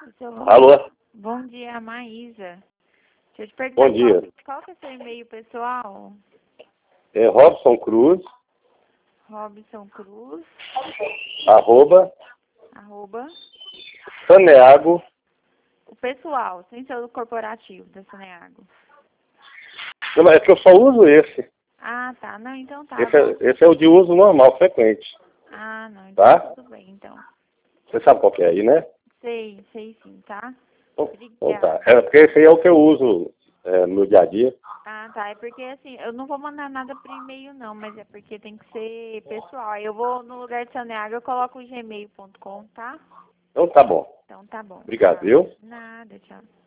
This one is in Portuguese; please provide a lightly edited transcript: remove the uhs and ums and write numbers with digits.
Alô? Bom dia, Maísa. Deixa eu te perguntar, Bom dia. qual que é o seu e-mail pessoal? É Robson Cruz, Robson Cruz, arroba, arroba, Saneago. o pessoal, sem ser o corporativo da Saneago. Não, mas é que eu só uso esse. Ah, tá. Não, então tá. Esse é o de uso normal, frequente. Ah, não, então Tá? tudo bem, então. Você sabe qual que é aí, né? Sei sim, tá? Então tá. Obrigada. É porque esse aí é o que eu uso no dia a dia. Ah, tá. É porque assim, eu não vou mandar nada por e-mail não, mas é porque tem que ser pessoal. Aí eu vou no lugar de Saneago, eu coloco o gmail.com, tá? Então tá bom. Então tá bom. Obrigado, Tchau. viu? Nada, tchau.